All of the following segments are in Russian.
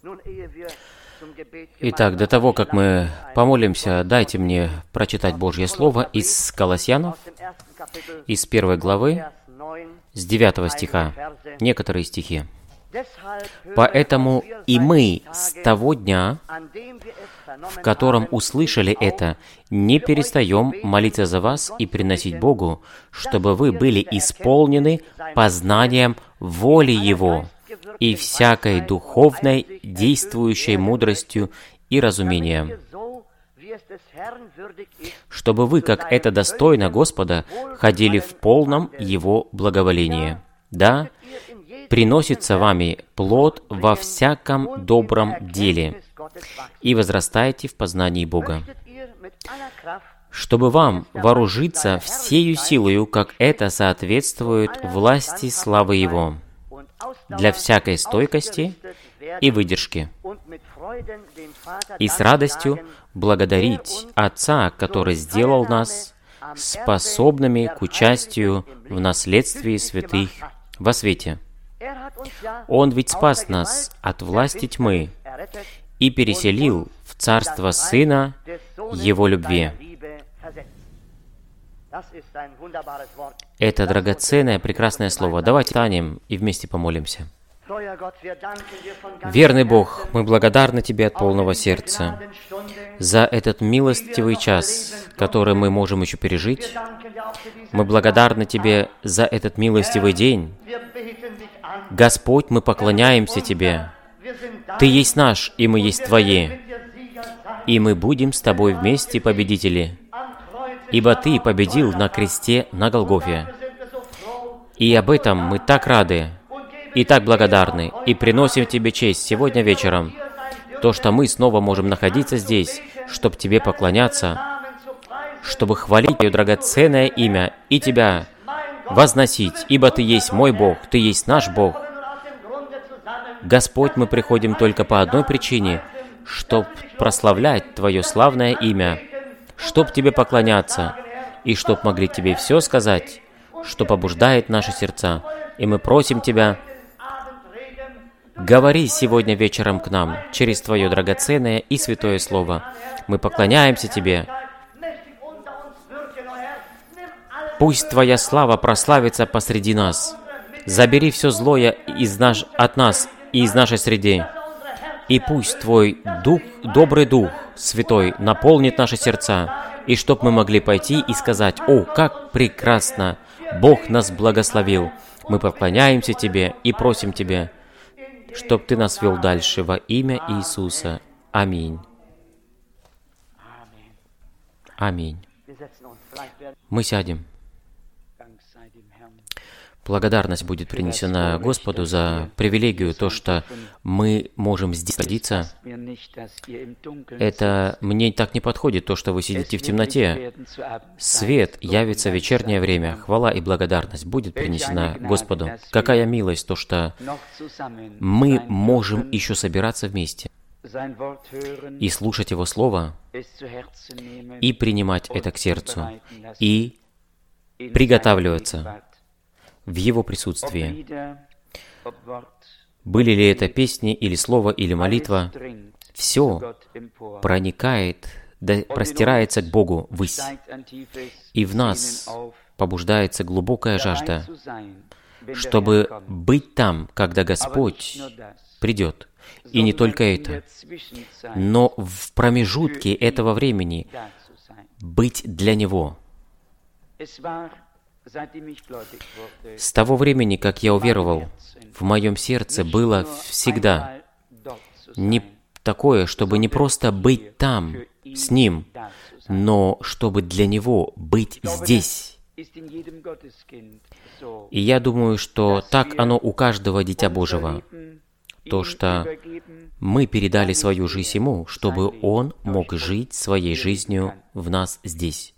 Итак, до того, как мы помолимся, дайте мне прочитать Божье Слово из Колоссянов, из 1 главы, с 9 стиха, некоторые стихи. «Поэтому и мы с того дня, в котором услышали это, не перестаем молиться за вас и приносить Богу, чтобы вы были исполнены познанием воли Его и всякой духовной действующей мудростью и разумением, чтобы вы, как это достойно Господа, ходили в полном Его благоволении. Да, приносится вами плод во всяком добром деле, и возрастаете в познании Бога, чтобы вам вооружиться всею силою, как это соответствует власти славы Его, для всякой стойкости и выдержки, и с радостью благодарить Отца, который сделал нас способными к участию в наследстве святых во свете. Он ведь спас нас от власти тьмы и переселил в царство Сына Его любви». Это драгоценное, прекрасное слово. Давайте встанем и вместе помолимся. Верный Бог, мы благодарны Тебе от полного сердца за этот милостивый час, который мы можем еще пережить. Мы благодарны Тебе за этот милостивый день. Господь, мы поклоняемся Тебе. Ты есть наш, и мы есть Твои. И мы будем с Тобой вместе победители, ибо Ты победил на кресте на Голгофе. И об этом мы так рады и так благодарны, и приносим Тебе честь сегодня вечером, то, что мы снова можем находиться здесь, чтобы Тебе поклоняться, чтобы хвалить Твое драгоценное имя и Тебя возносить, ибо Ты есть мой Бог, Ты есть наш Бог. Господь, мы приходим только по одной причине, чтобы прославлять Твое славное имя, чтоб Тебе поклоняться, и чтоб могли Тебе все сказать, что побуждает наши сердца. И мы просим Тебя, говори сегодня вечером к нам через Твое драгоценное и святое Слово. Мы поклоняемся Тебе. Пусть Твоя слава прославится посреди нас. Забери все злое от нас и из нашей среды. И пусть Твой Дух, добрый Дух Святой, наполнит наши сердца, и чтоб мы могли пойти и сказать: «О, как прекрасно! Бог нас благословил!» Мы поклоняемся Тебе и просим Тебя, чтоб Ты нас вел дальше во имя Иисуса. Аминь. Аминь. Мы сядем. Благодарность будет принесена Господу за привилегию, то, что мы можем здесь находиться. Это мне так не подходит, то, что вы сидите в темноте. Свет явится в вечернее время. Хвала и благодарность будет принесена Господу. Какая милость, то, что мы можем еще собираться вместе и слушать Его Слово, и принимать это к сердцу, и приготавливаться в Его присутствии. Были ли это песни, или слово, или молитва, все проникает, простирается к Богу ввысь. И в нас побуждается глубокая жажда, чтобы быть там, когда Господь придет. И не только это, но в промежутке этого времени быть для Него. С того времени, как я уверовал, в моем сердце было всегда не такое, чтобы не просто быть там, с Ним, но чтобы для Него быть здесь. И я думаю, что так оно у каждого Дитя Божьего, то, что мы передали свою жизнь Ему, чтобы Он мог жить своей жизнью в нас здесь.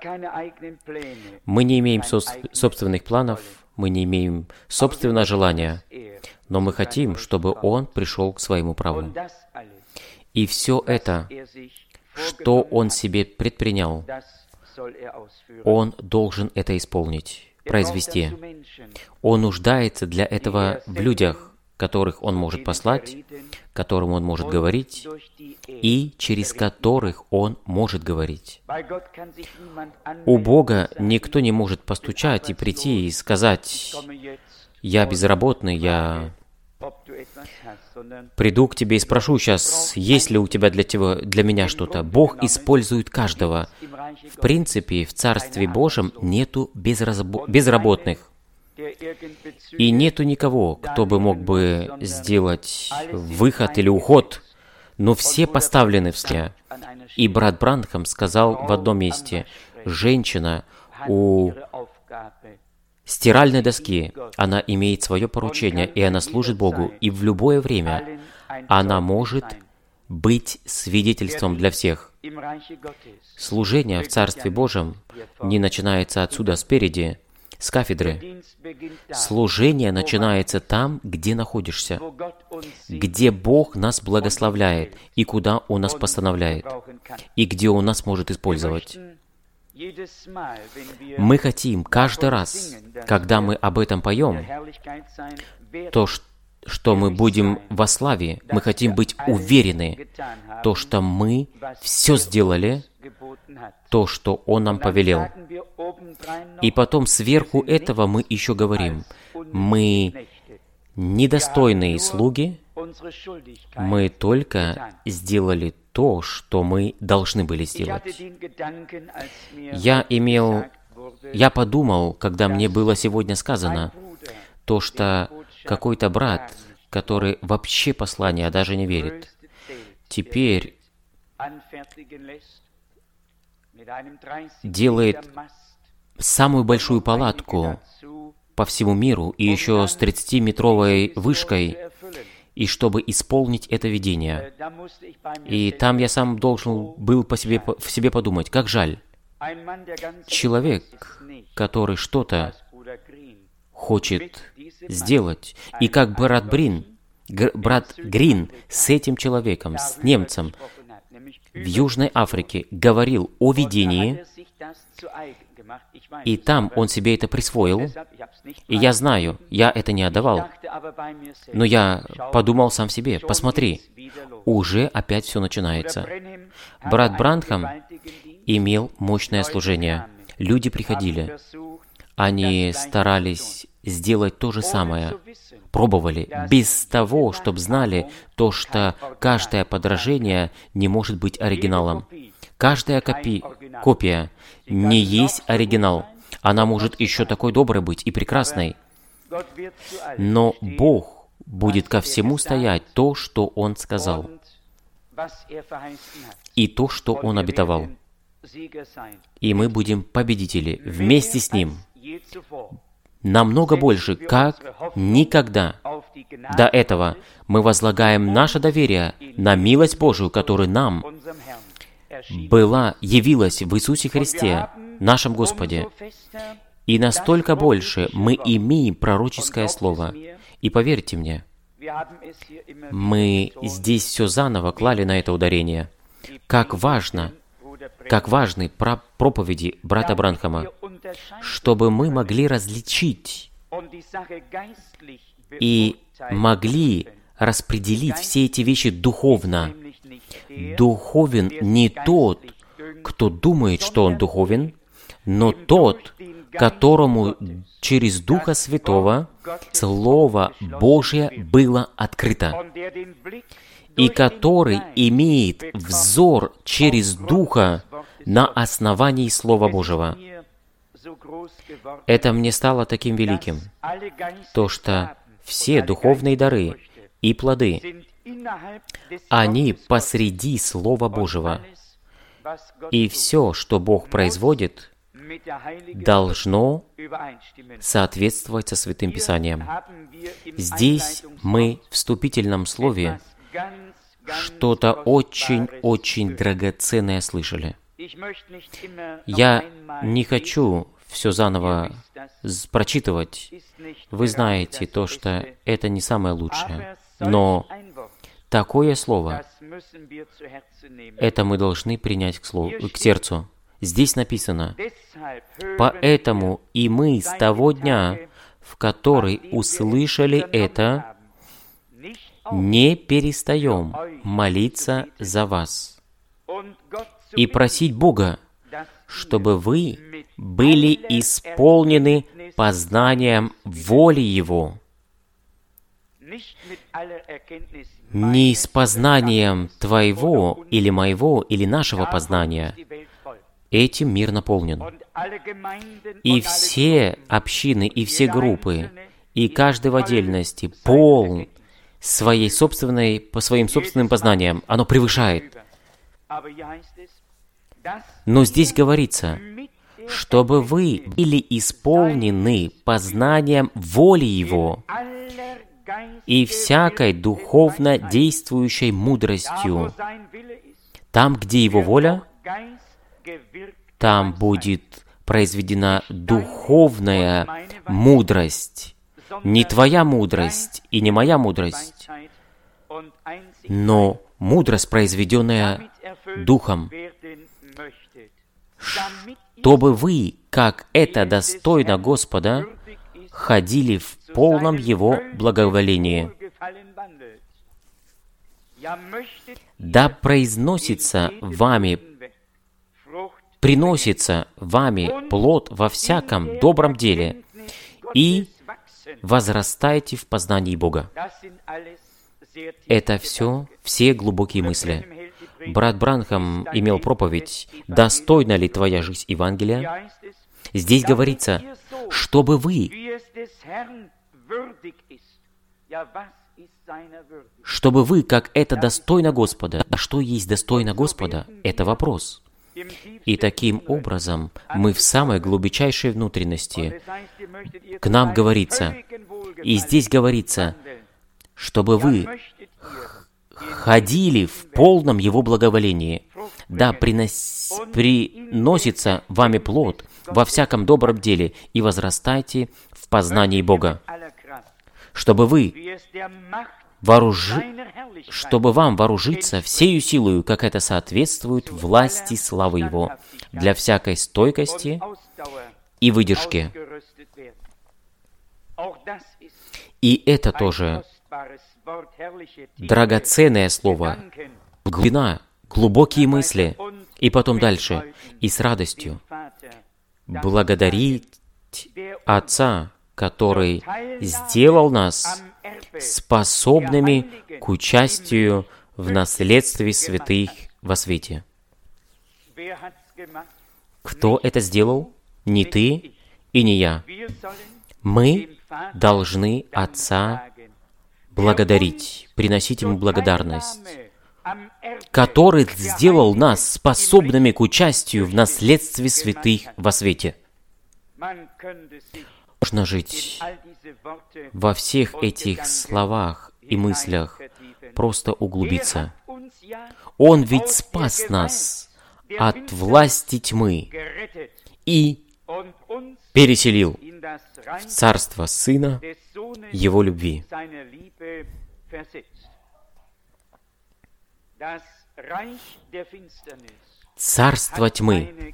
Мы не имеем собственных планов, мы не имеем собственного желания, но мы хотим, чтобы Он пришел к своему праву. И все это, что Он себе предпринял, Он должен это исполнить, произвести. Он нуждается для этого в людях, которых Он может послать, которым Он может говорить, и через которых Он может говорить. У Бога никто не может постучать и прийти и сказать: «Я безработный, я приду к тебе и спрошу сейчас, есть ли у тебя для меня что-то». Бог использует каждого. В принципе, в Царстве Божьем нету безработных. И нету никого, кто бы мог бы сделать выход или уход, но все поставлены все. И брат Бранхам сказал в одном месте: женщина у стиральной доски, она имеет свое поручение, и она служит Богу, и в любое время она может быть свидетельством для всех. Служение в Царстве Божьем не начинается отсюда спереди, с кафедры. Служение начинается там, где находишься, где Бог нас благословляет, и куда Он нас постановляет, и где Он нас может использовать. Мы хотим каждый раз, когда мы об этом поем, то, что мы будем во славе, мы хотим быть уверены, то, что мы все сделали, то, что Он нам повелел. И потом сверху этого мы еще говорим: мы недостойные слуги, мы только сделали то, что мы должны были сделать. Я подумал, когда мне было сегодня сказано, то, что какой-то брат, который вообще послания даже не верит, теперь делает самую большую палатку по всему миру и еще с 30-метровой вышкой, и чтобы исполнить это видение. И там я сам должен был в себе подумать, как жаль. Человек, который что-то хочет сделать, и как брат Грин с этим человеком, с немцем в Южной Африке говорил о видении, и там он себе это присвоил, и я знаю, я это не отдавал, но я подумал сам себе: посмотри, уже опять все начинается. Брат Бранхам имел мощное служение. Люди приходили, они старались сделать то же самое, пробовали, без того, чтобы знали то, что каждое подражение не может быть оригиналом. Каждая копия не есть оригинал. Она может еще такой доброй быть и прекрасной. Но Бог будет ко всему стоять то, что Он сказал, и то, что Он обетовал. И мы будем победители вместе с Ним. Намного больше, как никогда до этого, мы возлагаем наше доверие на милость Божию, которая нам явилась в Иисусе Христе, нашем Господе. И настолько больше мы имеем пророческое слово. И поверьте мне, мы здесь все заново клали на это ударение. Как важны проповеди брата Бранхама, чтобы мы могли различить и могли распределить все эти вещи духовно. Духовен не тот, кто думает, что он духовен, но тот, которому через Духа Святого Слово Божие было открыто, и который имеет взор через Духа на основании Слова Божьего. Это мне стало таким великим, то, что все духовные дары и плоды, они посреди Слова Божьего. И все, что Бог производит, должно соответствовать со Святым Писанием. Здесь мы в вступительном слове что-то очень-очень драгоценное слышали. Я не хочу все заново прочитывать. Вы знаете то, что это не самое лучшее. Но такое слово, это мы должны принять к сердцу. Здесь написано: «Поэтому и мы с того дня, в который услышали это, не перестаем молиться за вас и просить Бога, чтобы вы были исполнены познанием воли Его, не с познанием твоего или моего или нашего познания. Этим мир наполнен. И все общины, и все группы, и каждый в отдельности полн по своим собственным познаниям. Оно превышает. Но здесь говорится, чтобы вы были исполнены познанием воли Его и всякой духовно действующей мудростью. Там, где Его воля, там будет произведена духовная мудрость. Не твоя мудрость и не моя мудрость, но мудрость, произведенная Духом, чтобы вы, как это достойно Господа, ходили в полном Его благоволении. Да приносится вами плод во всяком добром деле, и возрастайте в познании Бога. Это все глубокие мысли. Брат Бранхам имел проповедь «Достойна ли твоя жизнь Евангелия?» Здесь говорится, чтобы вы, как это достойно Господа. А что есть достойно Господа? Это вопрос. И таким образом мы в самой глубочайшей внутренности к нам говорится, и здесь говорится, чтобы вы ходили в полном Его благоволении. Да, приносится вами плод во всяком добром деле, и возрастайте в познании Бога. Чтобы вам вооружиться всею силою, как это соответствует власти славы Его, для всякой стойкости и выдержки. И это тоже драгоценное слово, глубина, глубокие мысли, и потом дальше, и с радостью благодарить Отца, который сделал нас способными к участию в наследстве святых во свете. Кто это сделал? Не ты и не я. Мы должны Отца благодарить, приносить Ему благодарность, который сделал нас способными к участию в наследстве святых во свете. Можно жить во всех этих словах и мыслях, просто углубиться. Он ведь спас нас от власти тьмы и переселил в царство Сына Его любви. Царство тьмы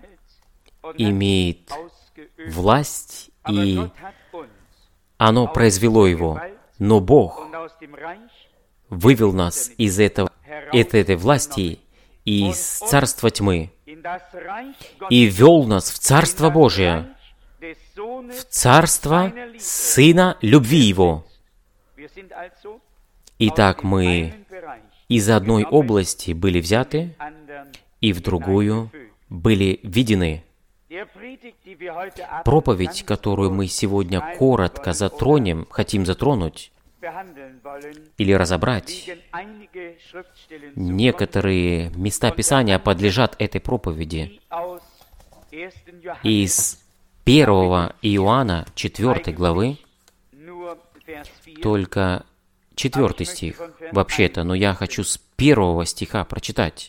имеет власть, и оно произвело его. Но Бог вывел нас из этой власти, из царства тьмы, и вел нас в Царство Божие, в Царство Сына любви Его. Итак, мы из одной области были взяты, и в другую были введены. Проповедь, которую мы сегодня коротко хотим затронуть или разобрать, некоторые места Писания подлежат этой проповеди. Из 1 Иоанна 4 главы, только 4 стих вообще-то, но я хочу с 1 стиха прочитать.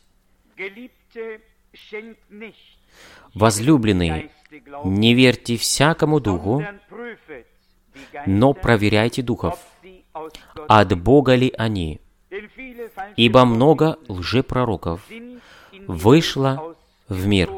«Возлюбленные, не верьте всякому духу, но проверяйте духов, от Бога ли они, ибо много лжепророков вышло в мир».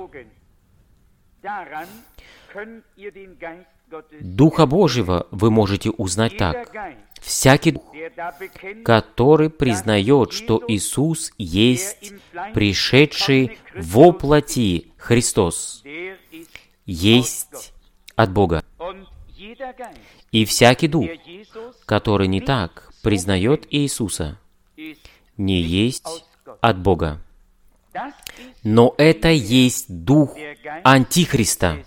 Духа Божьего вы можете узнать так. Всякий дух, который признает, что Иисус есть пришедший во плоти Христос, есть от Бога. И всякий дух, который не так признает Иисуса, не есть от Бога. Но это есть дух Антихриста,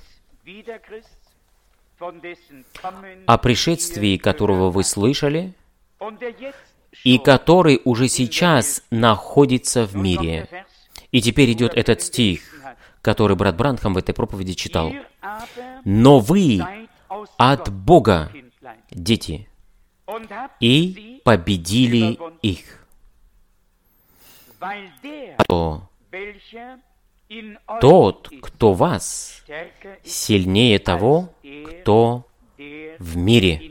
о пришествии которого вы слышали, и который уже сейчас находится в мире. И теперь идет этот стих, который брат Бранхам в этой проповеди читал. «Но вы от Бога, дети, и победили их». Тот, кто вас, сильнее того, кто в мире.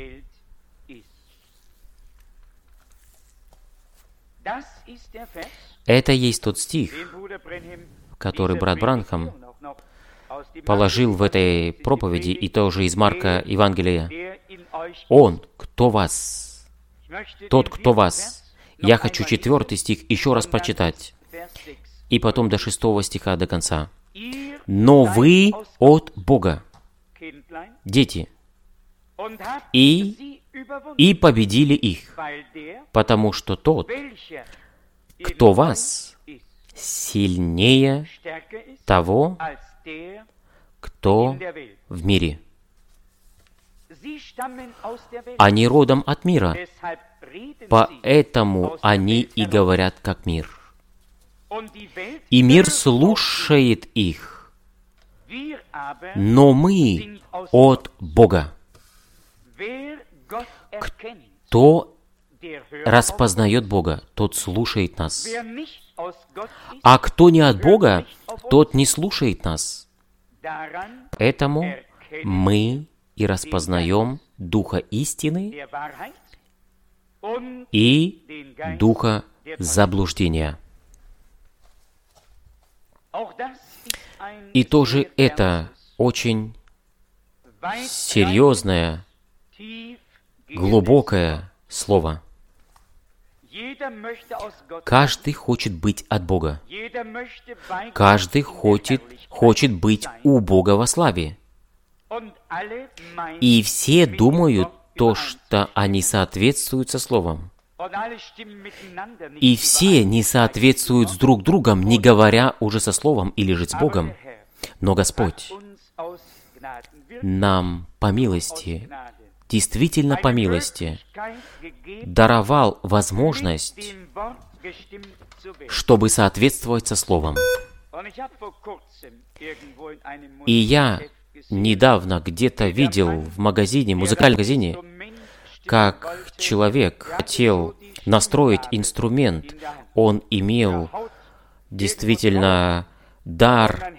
Это есть тот стих, который брат Бранхам положил в этой проповеди, и тоже из Марка Евангелия. Он, кто вас, тот, кто вас. Я хочу 4 стих еще раз прочитать, и потом до 6 стиха до конца. «Но вы от Бога, дети, и победили их, потому что тот, кто вас, сильнее того, кто в мире». Они родом от мира, поэтому они и говорят как мир. И мир слушает их, но мы от Бога. Кто распознает Бога, тот слушает нас. А кто не от Бога, тот не слушает нас. Поэтому мы и распознаем Духа истины и Духа заблуждения. И тоже это очень серьезное, глубокое слово. Каждый хочет быть от Бога. Каждый хочет быть у Бога во славе. И все думают то, что они соответствуют со Словом. И все не соответствуют с друг другом, не говоря уже со Словом или же с Богом. Но Господь нам по милости, действительно по милости, даровал возможность, чтобы соответствовать со Словом. И я недавно где-то видел в магазине, музыкальном магазине, как человек хотел настроить инструмент. Он имел действительно дар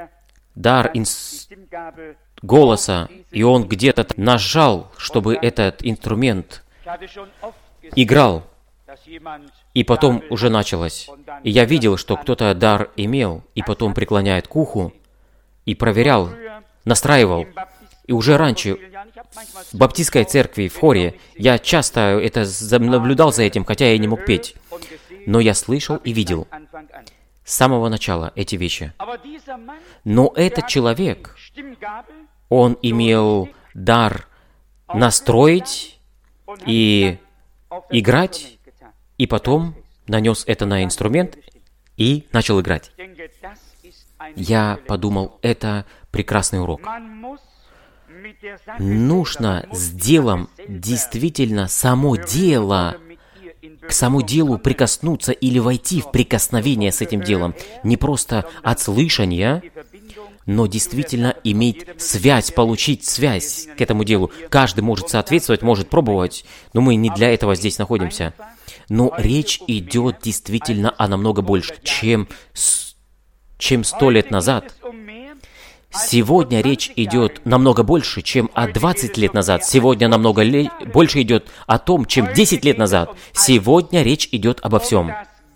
голоса, и он где-то нажал, чтобы этот инструмент играл. И потом уже началось. И я видел, что кто-то дар имел, и потом преклоняет к уху, и проверял, настраивал. И уже раньше в баптистской церкви, в хоре, я часто это наблюдал за этим, хотя я и не мог петь. Но я слышал и видел с самого начала эти вещи. Но этот человек, он имел дар настроить и играть, и потом нанес это на инструмент и начал играть. Я подумал, это прекрасный урок. Нужно с делом действительно к самому делу прикоснуться или войти в прикосновение с этим делом. Не просто от слышания, но действительно иметь связь, получить связь к этому делу. Каждый может соответствовать, может пробовать, но мы не для этого здесь находимся. Но речь идет действительно о намного больше, чем 100 лет назад. Сегодня речь идет намного больше, чем о 20 лет назад. Сегодня намного больше идет о том, чем 10 лет назад. Сегодня речь идет обо всем.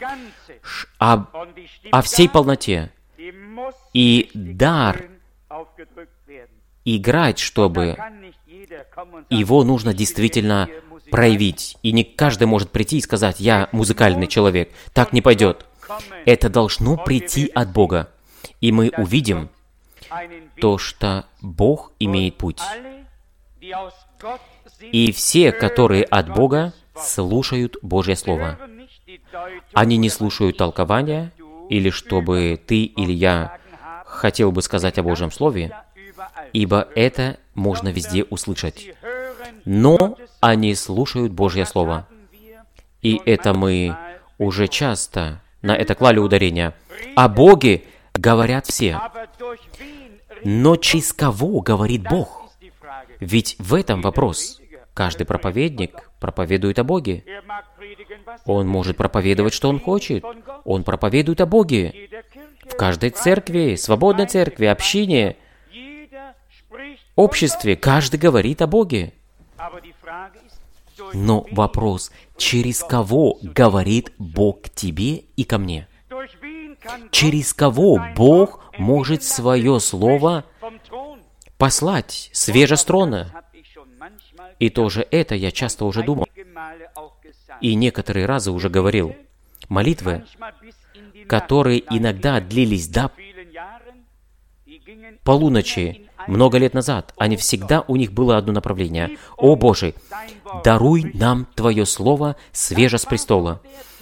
О всей полноте. И дар играть, чтобы его нужно действительно проявить. И не каждый может прийти и сказать: «Я музыкальный человек». Так не пойдет. Это должно прийти от Бога. И мы увидим то, что Бог имеет путь. И все, которые от Бога, слушают Божье Слово. Они не слушают толкования, или чтобы ты или я хотел бы сказать о Божьем Слове, ибо это можно везде услышать. Но они слушают Божье Слово. И это мы уже часто на это клали ударение. О Боге говорят все. Но через кого говорит Бог? Ведь в этом вопрос. Каждый проповедник проповедует о Боге. Он может проповедовать, что он хочет. Он проповедует о Боге. В каждой церкви, свободной церкви, общине, обществе, каждый говорит о Боге. Но вопрос, через кого говорит Бог к тебе и ко мне? Через кого Бог может свое Слово послать свеже с трона? И тоже это я часто уже думал. И некоторые разы уже говорил. Молитвы, которые иногда длились до полуночи, много лет назад, они всегда, у них было одно направление. «О Боже, даруй нам Твое Слово свеже с престола».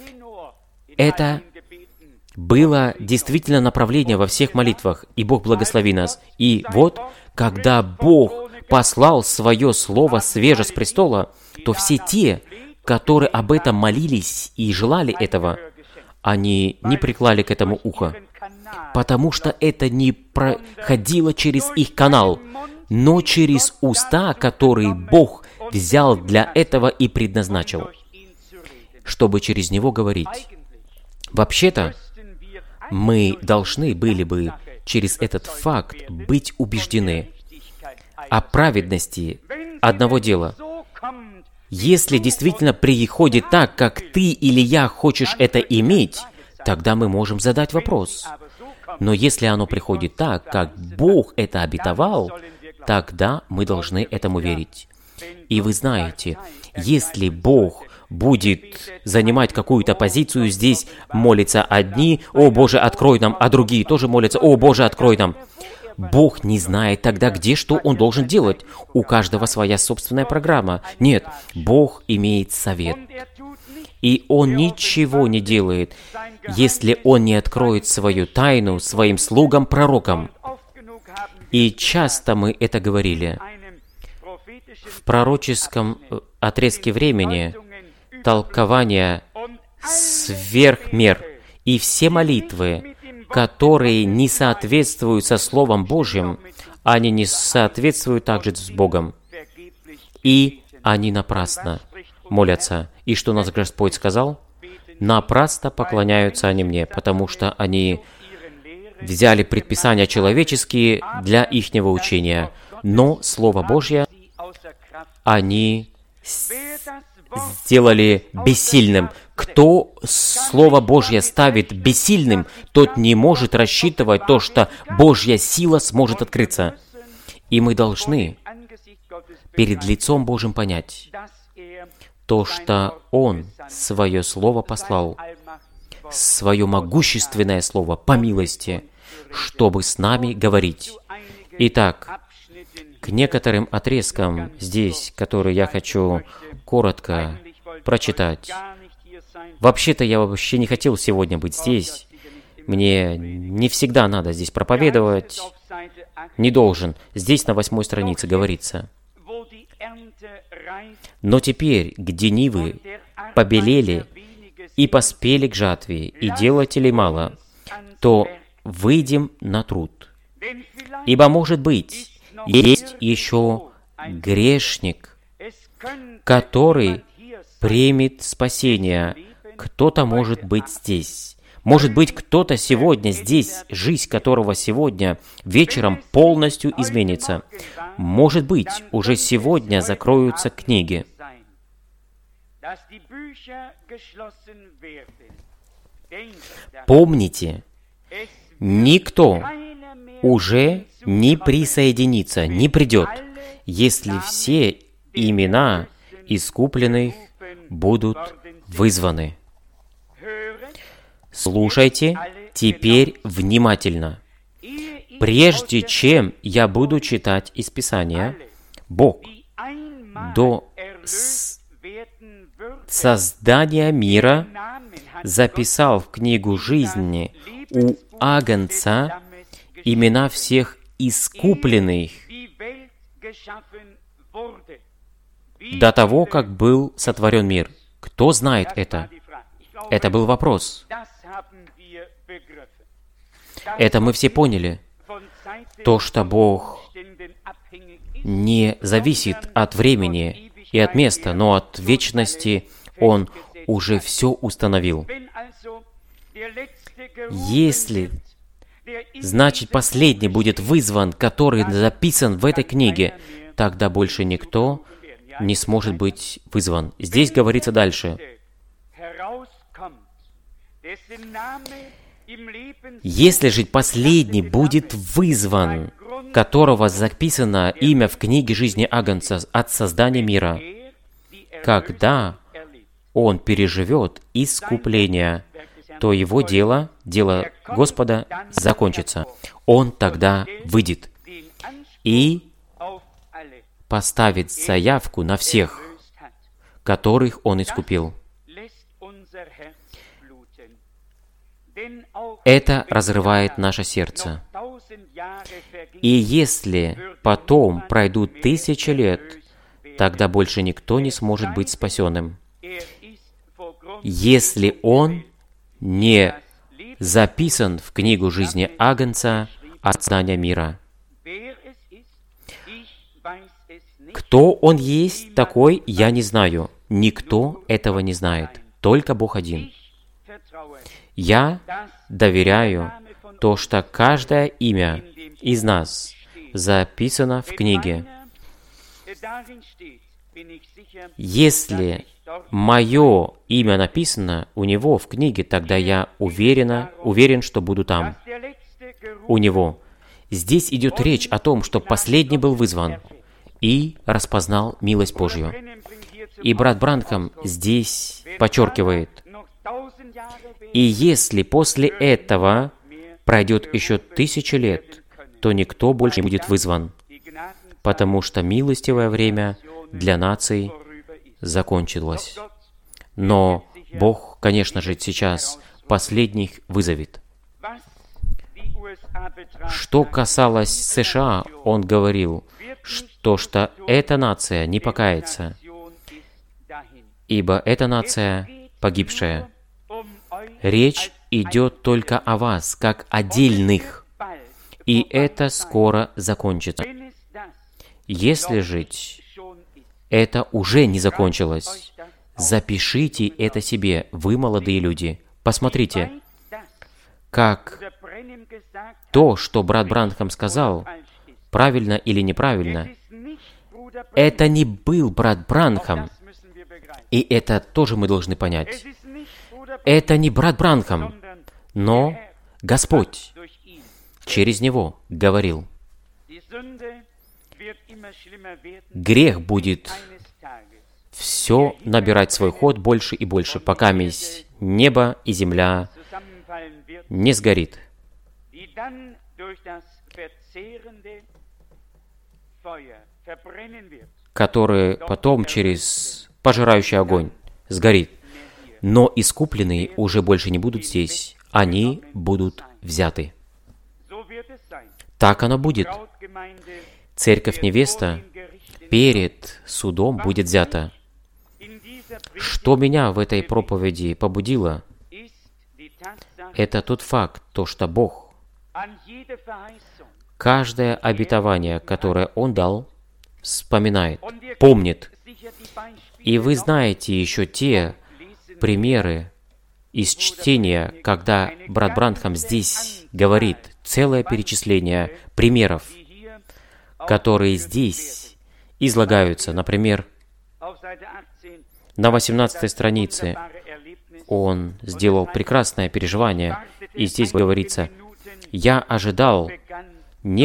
Это было действительно направление во всех молитвах, и Бог благослови нас. И вот, когда Бог послал свое Слово свеже с престола, то все те, которые об этом молились и желали этого, они не приклали к этому ухо, потому что это не проходило через их канал, но через уста, которые Бог взял для этого и предназначил, чтобы через него говорить. Вообще-то, мы должны были бы через этот факт быть убеждены о праведности одного дела. Если действительно приходит так, как ты или я хочешь это иметь, тогда мы можем задать вопрос. Но если оно приходит так, как Бог это обетовал, тогда мы должны этому верить. И вы знаете, если Бог будет занимать какую-то позицию, здесь молятся одни: «О Боже, открой нам», а другие тоже молятся: «О Боже, открой нам». Бог не знает тогда, где что Он должен делать. У каждого своя собственная программа. Нет, Бог имеет совет. И Он ничего не делает, если Он не откроет свою тайну своим слугам-пророкам. И часто мы это говорили. В пророческом отрезке времени толкование сверх мер и все молитвы, которые не соответствуют со Словом Божьим, они не соответствуют также с Богом. И они напрасно молятся. И что нас Господь сказал? Напрасно поклоняются они мне, потому что они взяли предписания человеческие для ихнего учения, но Слово Божье они сделали бессильным. Кто Слово Божье ставит бессильным, тот не может рассчитывать то, что Божья сила сможет открыться. И мы должны перед лицом Божьим понять то, что Он свое Слово послал, свое могущественное Слово по милости, чтобы с нами говорить. Итак, к некоторым отрезкам здесь, которые я хочу коротко прочитать. Вообще-то я вообще не хотел сегодня быть здесь. Мне не всегда надо здесь проповедовать. Не должен. Здесь на 8 странице говорится. Но теперь, где нивы побелели и поспели к жатве, и делателей мало, то выйдем на труд. Ибо, может быть, есть еще грешник, который примет спасение. Кто-то может быть здесь. Может быть, кто-то сегодня здесь, жизнь которого сегодня вечером полностью изменится. Может быть, уже сегодня закроются книги. Помните, никто уже не присоединится, не придет, если все имена искупленных будут вызваны. Слушайте теперь внимательно. Прежде чем я буду читать из Писания, Бог до создания мира записал в книгу жизни у Агнца имена всех искупленных до того, как был сотворен мир. Кто знает это? Это был вопрос. Это мы все поняли. То, что Бог не зависит от времени и от места, но от вечности, Он уже все установил. Если, значит, последний будет вызван, который записан в этой книге, тогда больше никто не сможет быть вызван. Здесь говорится дальше. Если же последний будет вызван, которого записано имя в книге жизни Агнца от создания мира, когда он переживет искупление, то его дело Господа закончится. Он тогда выйдет и поставит заявку на всех, которых он искупил. Это разрывает наше сердце. И если потом пройдут 1000 лет, тогда больше никто не сможет быть спасенным, если он не записан в книгу жизни Агнца от создания мира. Кто он есть такой, я не знаю. Никто этого не знает. Только Бог один. Я доверяю то, что каждое имя из нас записано в книге. Если мое имя написано у него в книге, тогда я уверен, что буду там, у него. Здесь идет речь о том, что последний был вызван и распознал милость Божью. И брат Бранхам здесь подчеркивает, и если после этого пройдет еще 1000 лет, то никто больше не будет вызван, потому что милостивое время для наций закончилось. Но Бог, конечно же, сейчас последних вызовет. Что касалось США, он говорил, что эта нация не покается, ибо эта нация погибшая. Речь идет только о вас, как отдельных, и это скоро закончится. Если жить, это уже не закончилось. Запишите это себе, вы, молодые люди. Посмотрите, как то, что брат Бранхам сказал, правильно или неправильно, это не был брат Бранхам, и это тоже мы должны понять. Это не брат Бранхам, но Господь через него говорил. Грех будет все набирать свой ход больше и больше, пока небо и земля не сгорит. Который потом через пожирающий огонь сгорит. Но искупленные уже больше не будут здесь. Они будут взяты. Так оно будет. Церковь-невеста перед судом будет взята. Что меня в этой проповеди побудило, это тот факт, то, что Бог каждое обетование, которое Он дал, вспоминает, помнит. И вы знаете еще те примеры из чтения, когда брат Бранхам здесь говорит целое перечисление примеров, которые здесь излагаются. Например, на 18 странице он сделал прекрасное переживание, и здесь говорится: «Я ожидал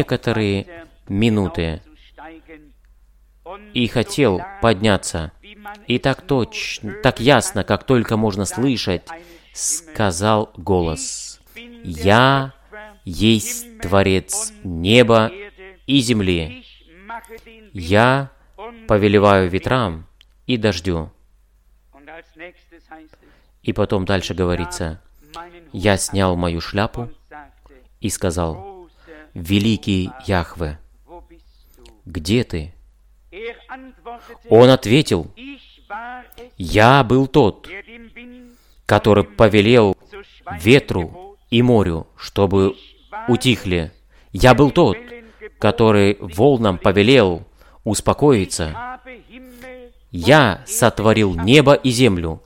некоторые минуты и хотел подняться, И так точно, так ясно, как только можно слышать, сказал голос: «Я есть Творец неба и земли. Я повелеваю ветрам и дождю». И потом дальше говорится: «Я снял мою шляпу и сказал: великий Яхве, где ты?» Он ответил: «Я был тот, который повелел ветру и морю, чтобы утихли. Я был тот, который волнам повелел успокоиться. Я сотворил небо и землю.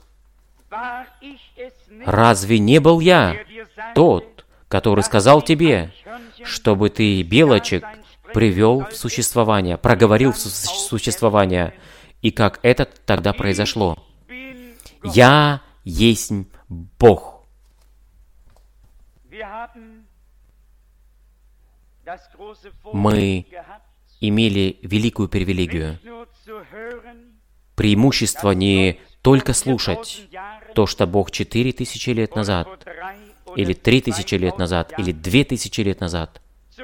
Разве не был я тот, который сказал тебе, чтобы ты белочек привел в существование, проговорил в существование, и как это тогда произошло? Я есть Бог». Мы имели великую привилегию, преимущество не только слушать то, что Бог 4000 лет назад, или 3000 лет назад, или 2000 лет назад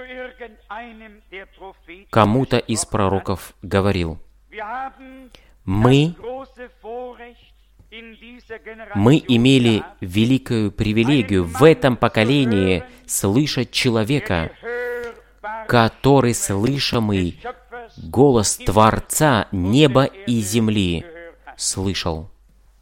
кому-то из пророков говорил. Мы имели великую привилегию в этом поколении слышать человека, который слышимый голос Творца неба и земли слышал.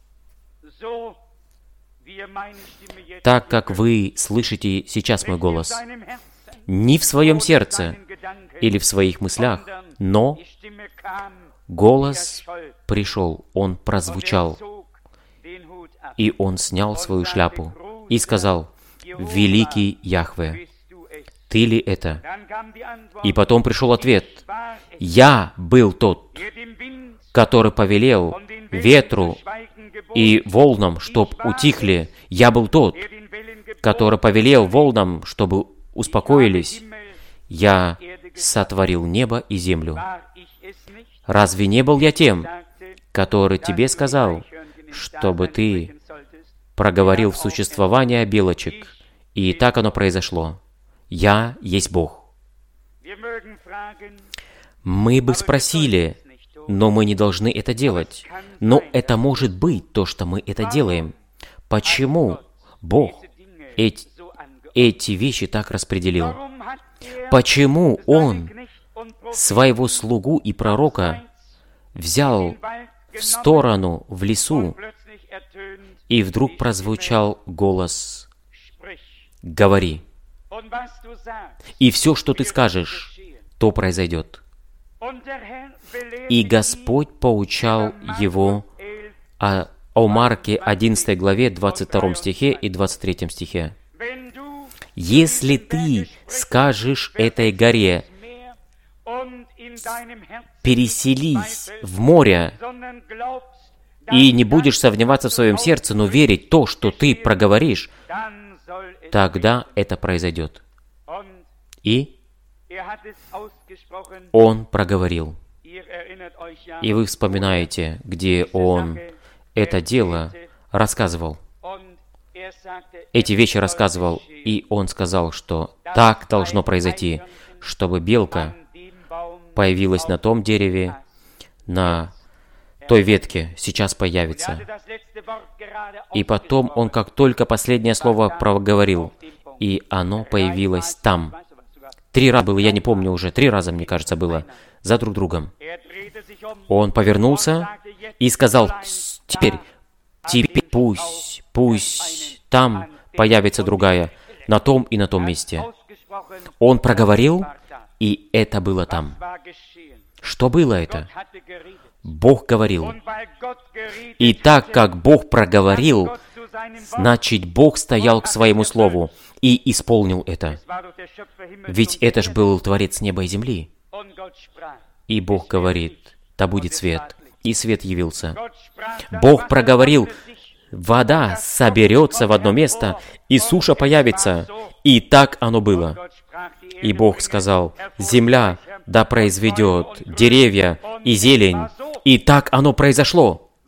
Так как вы слышите сейчас мой голос, не в своем сердце или в своих мыслях, но голос пришел, он прозвучал, и он снял свою шляпу и сказал: «Великий Яхве, ты ли это?» И потом пришел ответ: «Я был тот, который повелел ветру и волнам, чтоб утихли. Я был тот, который повелел волнам, чтобы успокоились. Я сотворил небо и землю. Разве не был я тем, который тебе сказал, чтобы ты проговорил в существование белочек, и так оно произошло? Я есть Бог». Мы бы спросили, но мы не должны это делать. Но это может быть то, что мы это делаем. Почему Бог эти вещи так распределил? Почему Он своего слугу и пророка взял в сторону в лесу, и вдруг прозвучал голос: «Говори, и все, что ты скажешь, то произойдет». И Господь поучал его о Марке 11 главе, 22 стихе и 23 стихе. «Если ты скажешь этой горе: переселись в море, и не будешь сомневаться в своем сердце, но верить то, что ты проговоришь, тогда это произойдет». И он проговорил. И вы вспоминаете, где он это дело рассказывал. Эти вещи рассказывал, и он сказал, что так должно произойти, чтобы белка появилась на том дереве, на той ветке, сейчас появится. И потом он как только последнее слово проговорил, и оно появилось там. 3 раза было, я не помню уже, 3 раза, мне кажется, было, за друг другом. Он повернулся и сказал: теперь пусть там появится другая, на том и на том месте. Он проговорил, и это было там. Что было это? Бог говорил. И так как Бог проговорил, значит, Бог стоял к своему слову и исполнил это. Ведь это ж был Творец неба и земли. И Бог говорит: да будет свет. И свет явился. Бог проговорил: вода соберется в одно место, и суша появится. И так оно было. И Бог сказал: земля да произведет деревья и зелень. И так оно произошло.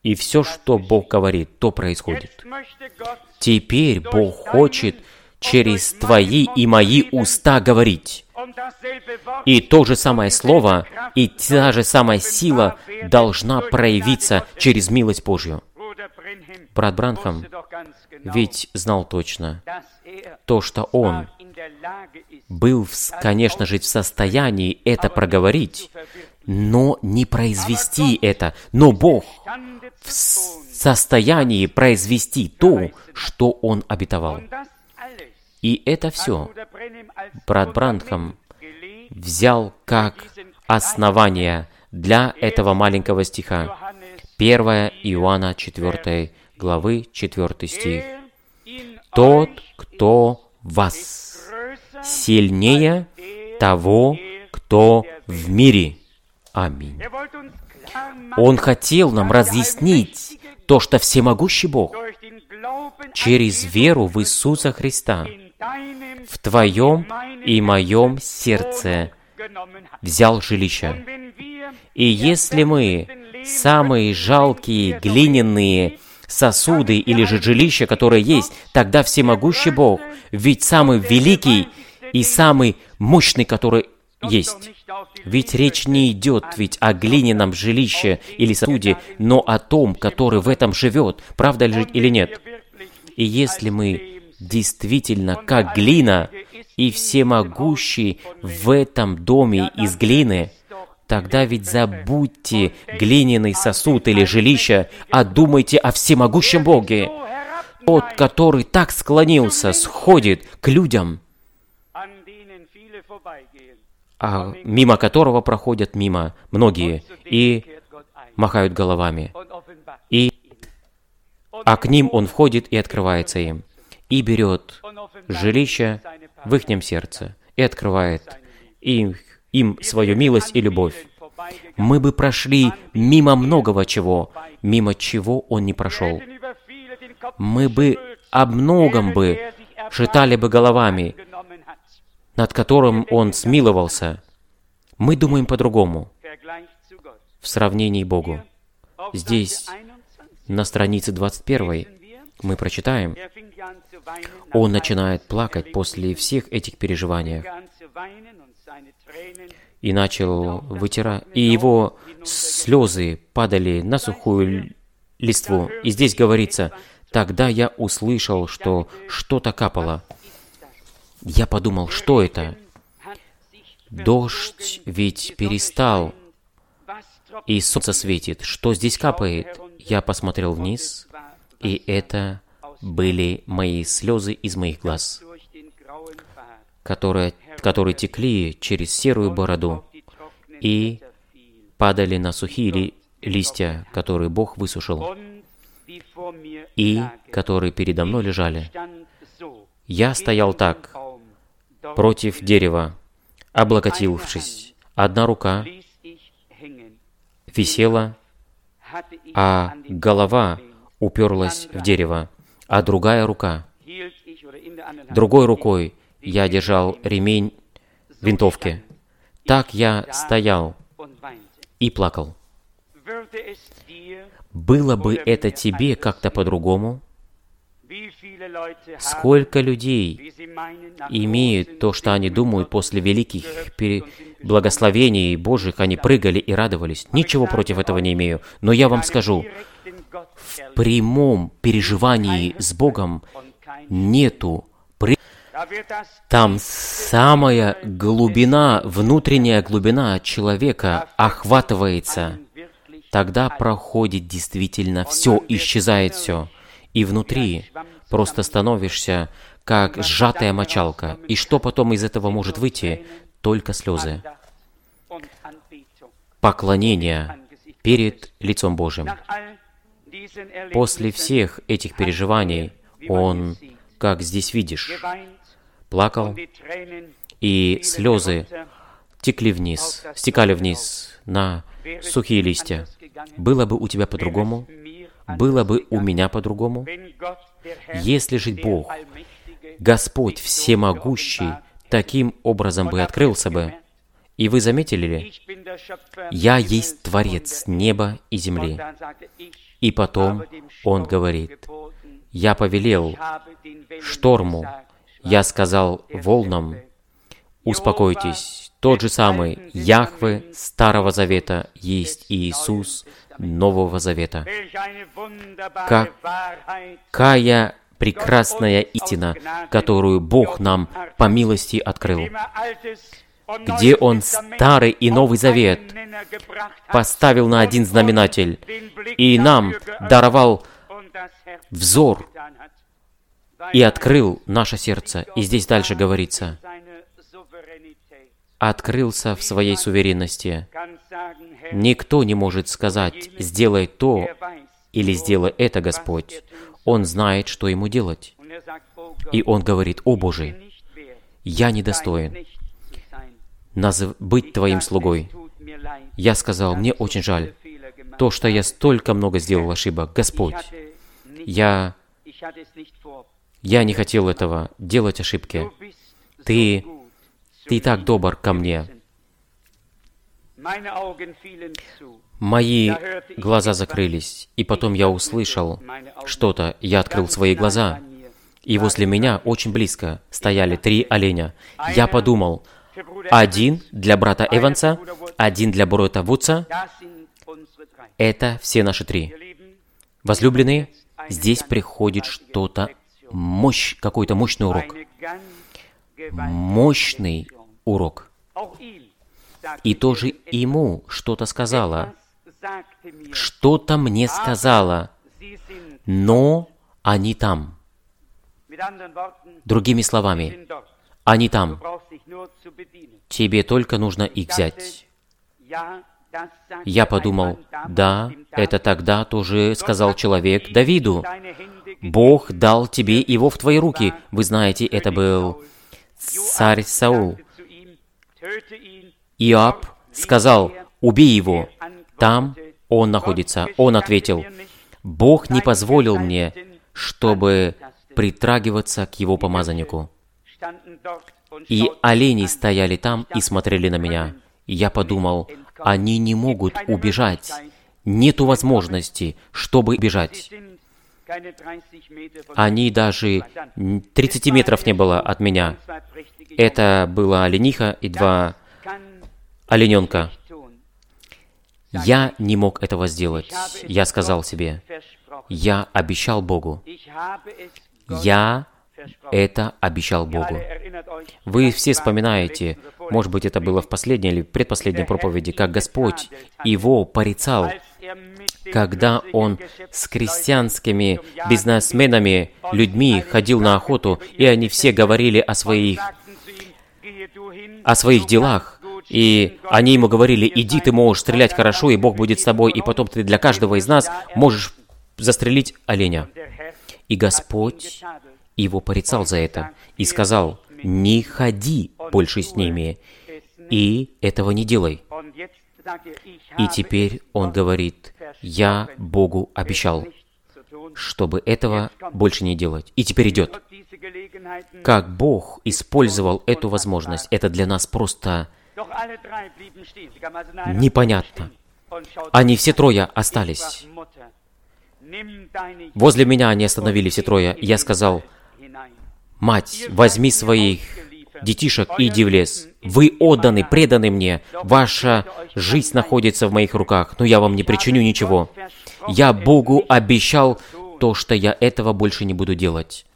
И все, что Бог говорит, то происходит. Теперь Бог хочет через твои и мои уста говорить. И то же самое слово, и та же самая сила должна проявиться через милость Божью. Брат Бранхам ведь знал точно то, что он был, конечно же, в состоянии это проговорить, но не произвести это. Но Бог в состоянии произвести то, что Он обетовал. И это все брат Бранхам взял как основание для этого маленького стиха. 1 Иоанна 4 главы 4 стих. «Тот, кто вас сильнее того, кто в мире». Аминь. Он хотел нам разъяснить то, что всемогущий Бог через веру в Иисуса Христа в твоем и моем сердце взял жилище. И если мы самые жалкие глиняные сосуды или же жилища, которые есть, тогда всемогущий Бог, ведь самый великий и самый мощный, который есть. Ведь речь не идет ведь о глиняном жилище или сосуде, но о том, который в этом живет, правда ли или нет. И если мы действительно как глина и всемогущий в этом доме из глины, тогда ведь забудьте глиняный сосуд или жилище, а думайте о всемогущем Боге. Тот, который так склонился, сходит к людям, мимо которого проходят мимо многие и махают головами. А к ним Он входит и открывается им, и берет жилище в ихнем сердце, и открывает им свою милость и любовь. Мы бы прошли мимо многого чего, мимо чего Он не прошел. Мы бы о многом бы шатали бы головами, над которым Он смиловался. Мы думаем по-другому в сравнении к Богу. Здесь, на странице 21, мы прочитаем, он начинает плакать после всех этих переживаний и начал вытирать, и его слезы падали на сухую листву. И здесь говорится, тогда я услышал, что что-то капало. Я подумал, что это? Дождь ведь перестал, и солнце светит. Что здесь капает? Я посмотрел вниз, и это были мои слезы из моих глаз, которые текли через серую бороду и падали на сухие листья, которые Бог высушил, и которые передо мной лежали. Я стоял так, против дерева, облокотившись. Одна рука висела, а голова уперлась в дерево, а другая рука, другой рукой я держал ремень винтовки. Так я стоял и плакал. Было бы это тебе как-то по-другому? Сколько людей имеют то, что они думают после великих благословений Божьих, они прыгали и радовались. Ничего против этого не имею. Но я вам скажу, в прямом переживании с Богом нету там самая глубина, внутренняя глубина человека охватывается. Тогда проходит действительно все, исчезает все. И внутри просто становишься как сжатая мочалка. И что потом из этого может выйти? Только слезы. Поклонение перед лицом Божьим. После всех этих переживаний он, как здесь видишь, плакал, и слезы стекали вниз на сухие листья. Было бы у тебя по-другому? Было бы у меня по-другому? Если же Бог, Господь Всемогущий, таким образом бы открылся бы, и вы заметили ли? «Я есть Творец неба и земли». И потом он говорит: «Я повелел шторму, я сказал волнам: успокойтесь». Тот же самый Яхве Старого Завета есть Иисус Нового Завета. Какая прекрасная истина, которую Бог нам по милости открыл, где Он Старый и Новый Завет поставил на один знаменатель и нам даровал взор и открыл наше сердце. И здесь дальше говорится: открылся в своей суверенности. Никто не может сказать: «Сделай то» или «Сделай это, Господь». Он знает, что ему делать. И он говорит: «О Боже, я недостоин быть Твоим слугой». Я сказал: «Мне очень жаль то, что я столько много сделал ошибок. Господь, я не хотел этого, делать ошибки. Ты так добр ко мне». Мои глаза закрылись, и потом я услышал что-то. Я открыл свои глаза, и возле меня очень близко стояли 3 оленя. Я подумал: один для брата Эванса, один для брата Вудса. Это все наши 3. Возлюбленные, здесь приходит что-то, какой-то мощный урок. Мощный урок. И тоже ему что-то сказала. Что-то мне сказала, но они там. Другими словами, они там. Тебе только нужно их взять. Я подумал: да, это тогда тоже сказал человек Давиду: Бог дал тебе его в твои руки. Вы знаете, это был царь Саул. Иоаб сказал: убей его. Там он находится. Он ответил: Бог не позволил мне, чтобы притрагиваться к его помазаннику. И олени стояли там и смотрели на меня. И я подумал: они не могут убежать. Нету возможности, чтобы бежать. Они даже 30 метров не было от меня. Это была олениха и 2 олененка. Я не мог этого сделать. Я сказал себе: я обещал Богу. Я это обещал Богу. Вы все вспоминаете, может быть, это было в последней или предпоследней проповеди, как Господь его порицал, когда Он с крестьянскими бизнесменами, людьми ходил на охоту, и они все говорили о своих делах. И они ему говорили: иди, ты можешь стрелять хорошо, и Бог будет с тобой, и потом ты для каждого из нас можешь застрелить оленя. И Господь его порицал за это и сказал: не ходи больше с ними, и этого не делай. И теперь он говорит: я Богу обещал, чтобы этого больше не делать. И теперь идет. Как Бог использовал эту возможность, это для нас просто непонятно. Они все 3 остались. Возле меня они остановились все 3. Я сказал: мать, возьми своих детишек и иди в лес. Вы отданы, преданы мне. Ваша жизнь находится в моих руках, но я вам не причиню ничего. Я Богу обещал то, что я этого больше не буду делать.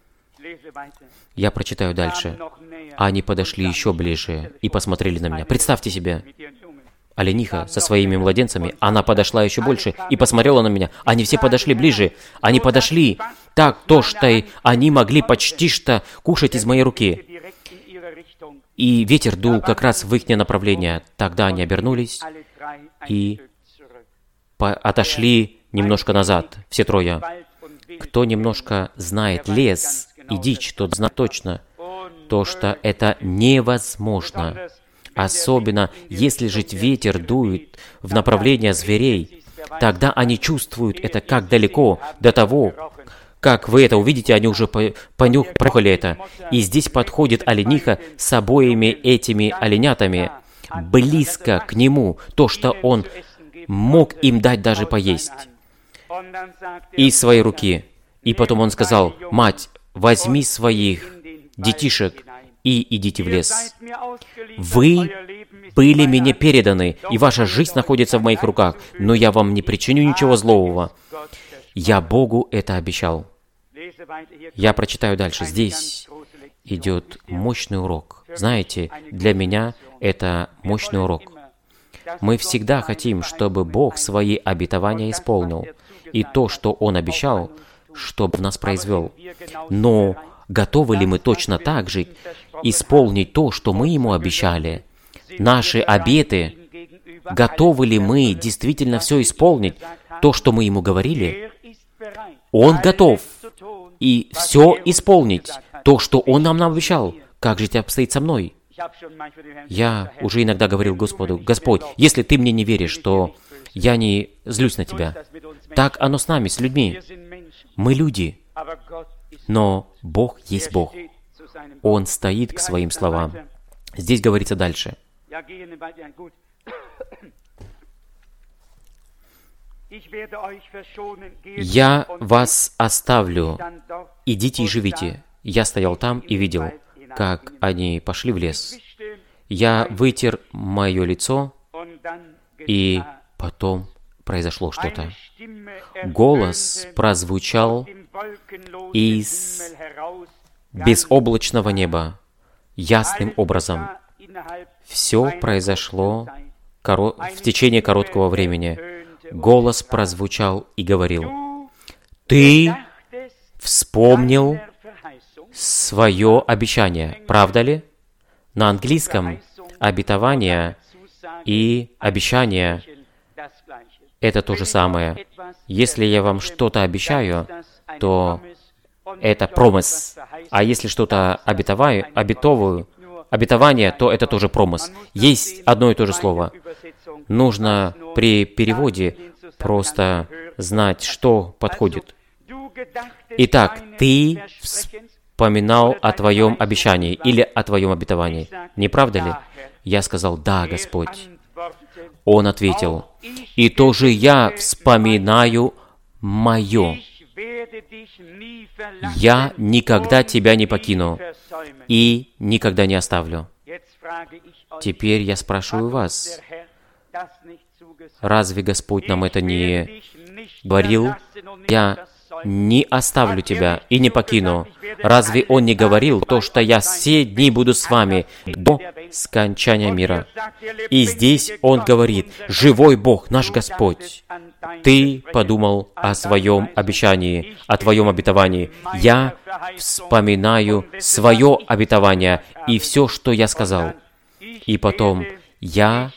Я прочитаю дальше. Они подошли еще ближе и посмотрели на меня. Представьте себе, олениха со своими младенцами, она подошла еще больше и посмотрела на меня. Они все подошли ближе. Они подошли так, то, что они могли почти что кушать из моей руки. И ветер дул как раз в их направление. Тогда они обернулись и отошли немножко назад, все 3. Кто немножко знает лес и дичь, тот знает точно, то, что это невозможно. Особенно, если же ветер дует в направление зверей, тогда они чувствуют это как далеко до того, как вы это увидите, они уже понюхали это. И здесь подходит олениха с обоими этими оленятами близко к нему, то, что он мог им дать даже поесть. из своей руки. И потом он сказал: «Мать, возьми своих детишек и идите в лес. Вы были мне переданы, и ваша жизнь находится в моих руках, но я вам не причиню ничего злого. Я Богу это обещал». Я прочитаю дальше. Здесь идет мощный урок. Знаете, для меня это мощный урок. Мы всегда хотим, чтобы Бог свои обетования исполнил, и то, что Он обещал, чтобы в нас произвел. Но готовы ли мы точно так же исполнить то, что мы Ему обещали? Наши обеты, готовы ли мы действительно все исполнить, то, что мы Ему говорили? Он готов и все исполнить, то, что Он нам обещал. Как же это обстоит со мной? Я уже иногда говорил Господу: «Господь, если Ты мне не веришь, то я не злюсь на Тебя». Так оно с нами, с людьми. Мы люди, но Бог есть Бог. Он стоит к Своим словам. Здесь говорится дальше. «Я вас оставлю, идите и живите». Я стоял там и видел, как они пошли в лес. Я вытер мое лицо, и потом произошло что-то. Голос прозвучал из безоблачного неба ясным образом. Все произошло в течение короткого времени. Голос прозвучал и говорил: «Ты вспомнил свое обещание». Правда ли? На английском обетование и обещание — это то же самое. Если я вам что-то обещаю, то это promise. А если что-то обетование, то это тоже promise. Есть одно и то же слово. Нужно при переводе просто знать, что подходит. Итак, ты вспоминал о твоем обещании или о твоем обетовании. Не правда ли? Я сказал: «Да, Господь». Он ответил: «И тоже я вспоминаю мое. Я никогда тебя не покину и никогда не оставлю». Теперь я спрашиваю вас: разве Господь нам это не говорил? «Я не оставлю тебя и не покину». Разве Он не говорил то, что «я все дни буду с вами до скончания мира»? И здесь Он говорит: «Живой Бог, наш Господь, Ты подумал о своем обещании, о твоем обетовании. Я вспоминаю свое обетование и все, что я сказал. И потом я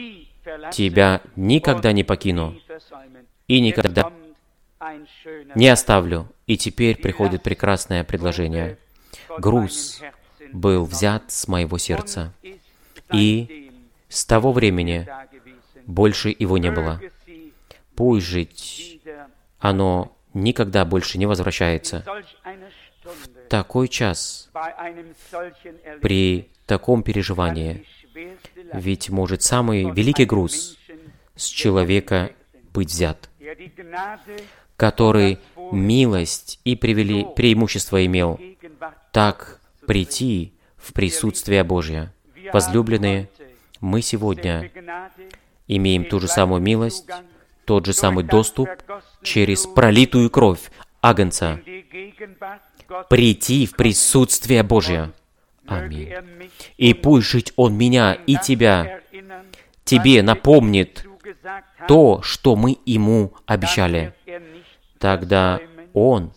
тебя никогда не покину и никогда не оставлю». И теперь приходит прекрасное предложение. «Груз был взят с моего сердца, и с того времени больше его не было. Пусть жить оно никогда больше не возвращается». В такой час, при таком переживании, ведь может самый великий груз с человека быть взят, который милость и преимущество имел, так прийти в присутствие Божье. Возлюбленные, мы сегодня имеем ту же самую милость, тот же самый доступ через пролитую кровь Агнца, прийти в присутствие Божье. Аминь. И пусть жить Он меня и тебя, тебе напомнит то, что мы Ему обещали. Тогда Он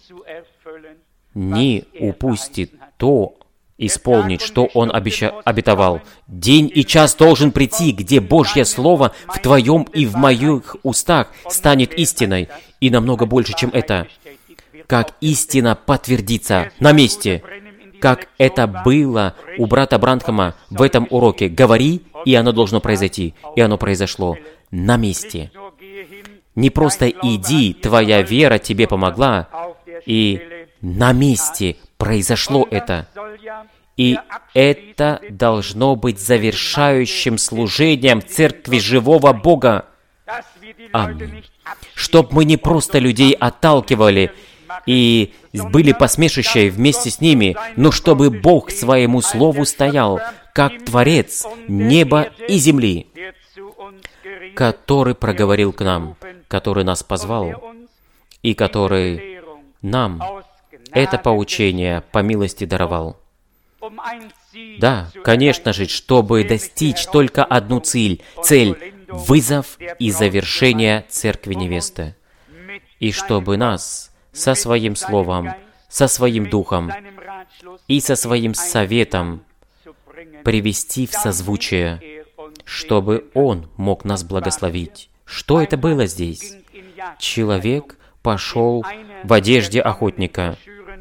не упустит то исполнить, что Он обетовал. День и час должен прийти, где Божье Слово в твоем и в моих устах станет истиной. И намного больше, чем это. Как истина подтвердится на месте. Как это было у брата Бранхама в этом уроке. Говори, и оно должно произойти. И оно произошло на месте. Не просто иди, твоя вера тебе помогла, и на месте произошло это. И это должно быть завершающим служением Церкви Живого Бога. Аминь. Чтоб мы не просто людей отталкивали и были посмешищей вместе с ними, но чтобы Бог своему Слову стоял, как Творец неба и земли, который проговорил к нам, который нас позвал, и который нам это поучение по милости даровал. Да, конечно же, чтобы достичь только одну цель – вызов и завершение Церкви Невесты. И чтобы нас со Своим Словом, со Своим Духом и со Своим советом привести в созвучие, чтобы Он мог нас благословить. Что это было здесь? Человек пошел в одежде охотника,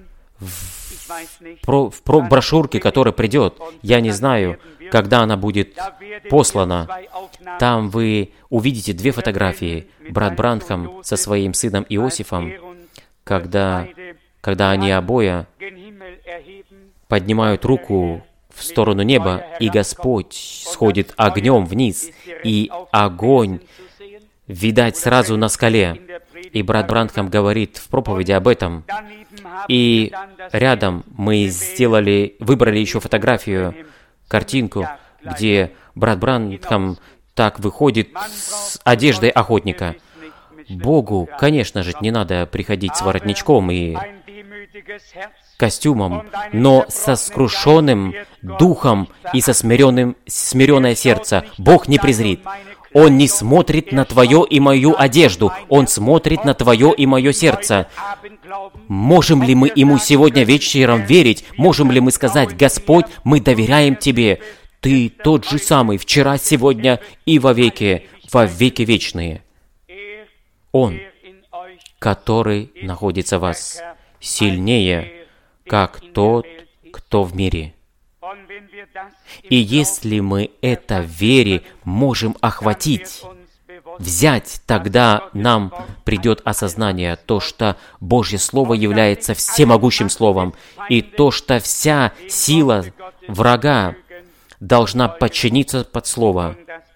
в брошюрке, которая придет. Я не знаю, когда она будет послана. Там вы увидите две фотографии. Брат Бранхам со своим сыном Иосифом, когда они обои поднимают руку в сторону неба, и Господь сходит огнем вниз, и огонь видать сразу на скале. И брат Бранхам говорит в проповеди об этом. И рядом мы выбрали еще фотографию, картинку, где брат Бранхам так выходит с одеждой охотника. Богу, конечно же, не надо приходить с воротничком и костюмом, но со скрушенным духом и со смиренное сердце Бог не презрит. Он не смотрит на твою и мою одежду, Он смотрит на твое и мое сердце. Можем ли мы Ему сегодня вечером верить? Можем ли мы сказать: Господь, мы доверяем Тебе, Ты тот же самый вчера, сегодня и во веки вечные. Он, который находится в вас, сильнее, как тот, кто в мире. И если мы это в вере можем охватить, взять, тогда нам придет осознание, то, что Божье Слово является всемогущим Словом, и то, что вся сила врага должна подчиниться под Слово,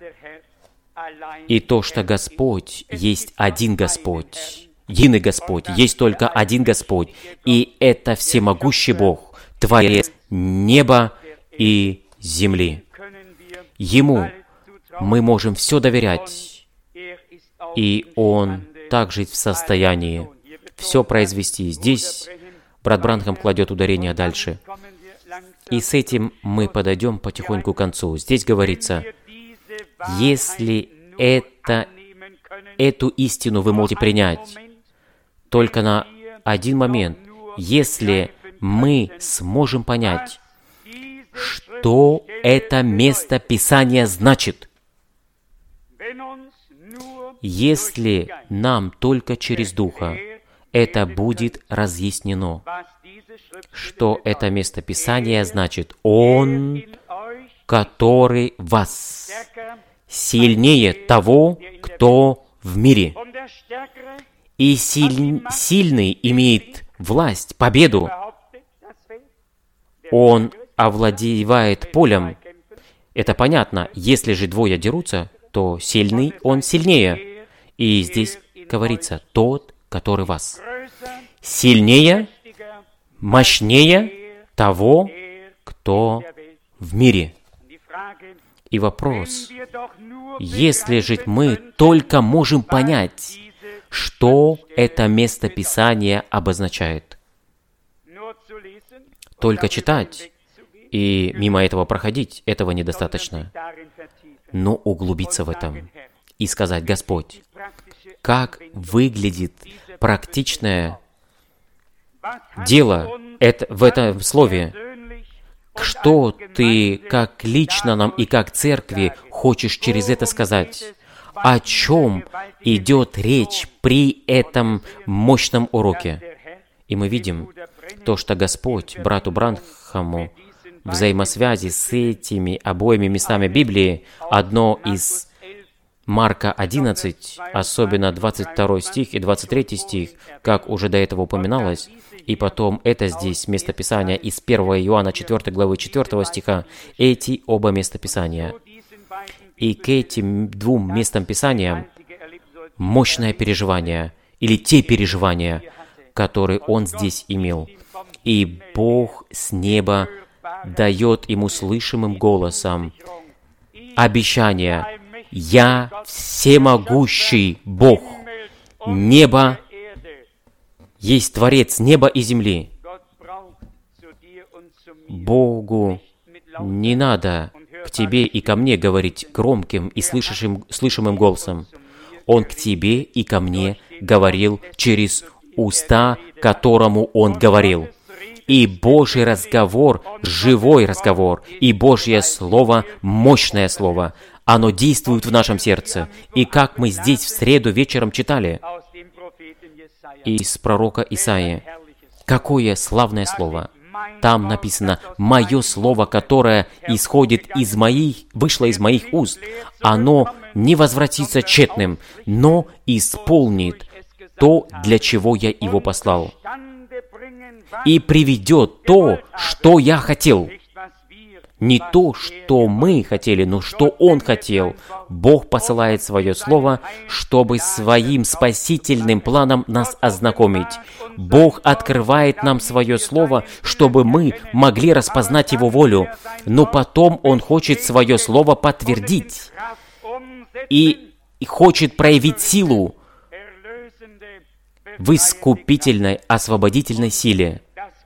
и то, что Господь есть один Господь, единый Господь, есть только один Господь, и это всемогущий Бог, Творец неба и земли. Ему мы можем все доверять, и Он также в состоянии все произвести. Здесь брат Бранхам кладет ударение дальше. И с этим мы подойдем потихоньку к концу. Здесь говорится: если эту истину вы можете принять только на один момент, если мы сможем понять, что это место Писания значит. Если нам только через Духа это будет разъяснено, что это место Писания значит. Он, который вас сильнее того, кто в мире. И сильный имеет власть, победу. Он овладевает полем. Это понятно. Если же двое дерутся, то сильный, он сильнее. И здесь говорится: тот, который вас сильнее, мощнее того, кто в мире. И вопрос: если же мы только можем понять, что это место Писания обозначает, только читать и мимо этого проходить, этого недостаточно. Но углубиться в этом и сказать: Господь, как выглядит практичное дело в этом слове? Что Ты, как лично нам и как церкви, хочешь через это сказать? О чем идет речь при этом мощном уроке? И мы видим то, что Господь брату Бранхаму в взаимосвязи с этими обоими местами Библии, одно из Марка 11, особенно 22 стих и 23 стих, как уже до этого упоминалось, и потом это здесь местописание из 1 Иоанна 4 главы 4 стиха, эти оба местописания. И к этим двум местам Писания мощное переживание, или те переживания, которые он здесь имел. И Бог с неба дает ему слышимым голосом обещание: «Я всемогущий Бог, небо есть Творец неба и земли». Богу не надо к тебе и ко мне говорить громким и слышимым голосом. Он к тебе и ко мне говорил через уста, которому Он говорил. И Божий разговор — живой разговор, и Божье Слово — мощное Слово. Оно действует в нашем сердце. И как мы здесь в среду вечером читали из пророка Исаии, какое славное Слово! Там написано: «Мое Слово, которое вышло из моих уст, оно не возвратится тщетным, но исполнит то, для чего я его послал, и приведет то, что я хотел». Не то, что мы хотели, но что Он хотел. Бог посылает Свое Слово, чтобы Своим спасительным планом нас ознакомить. Бог открывает нам Свое Слово, чтобы мы могли распознать Его волю. Но потом Он хочет Свое Слово подтвердить и хочет проявить силу в искупительной, освободительной силе.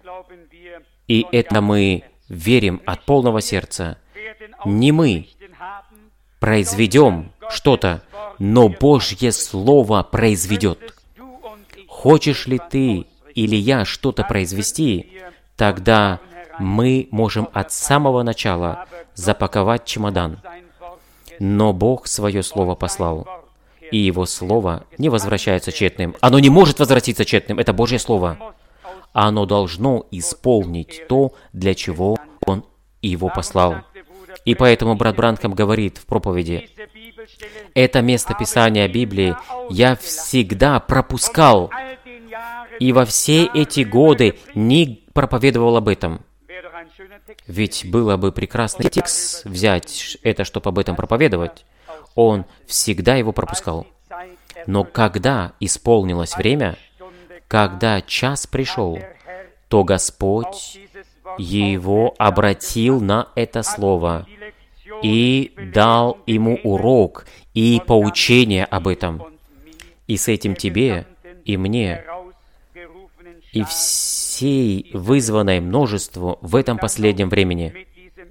И это мы верим от полного сердца. Не мы произведем что-то, но Божье Слово произведет. Хочешь ли ты или я что-то произвести, тогда мы можем от самого начала запаковать чемодан. Но Бог Свое Слово послал, и Его Слово не возвращается тщетным. Оно не может возвратиться тщетным, это Божье Слово. Оно должно исполнить то, для чего Он его послал. И поэтому брат Бранхам говорит в проповеди: это место Писания Библии я всегда пропускал, и во все эти годы не проповедовал об этом. Ведь было бы прекрасный текст взять это, чтобы об этом проповедовать. Он всегда его пропускал. Но когда исполнилось время, когда час пришел, то Господь его обратил на это слово и дал ему урок и поучение об этом. И с этим тебе и мне, и всей вызванной множеству в этом последнем времени,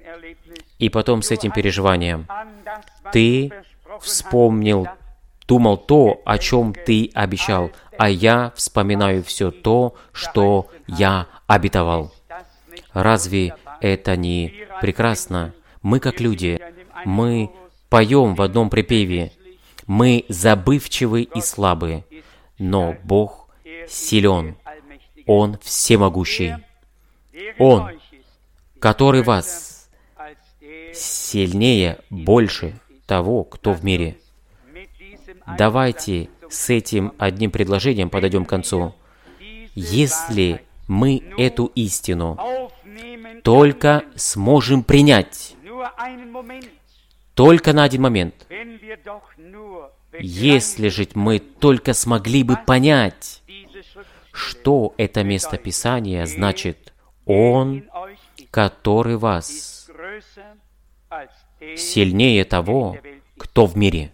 и потом с этим переживанием, ты вспомнил, думал то, о чем ты обещал, а я вспоминаю все то, что я обетовал. Разве это не прекрасно? Мы, как люди, мы поем в одном припеве: мы забывчивы и слабы, но Бог силен, Он всемогущий. Он, который вас сильнее, больше того, кто в мире. Давайте с этим одним предложением подойдем к концу. Если мы эту истину только сможем принять, только на один момент, если же мы только смогли бы понять, что это место Писания значит: Он, который вас сильнее того, кто в мире,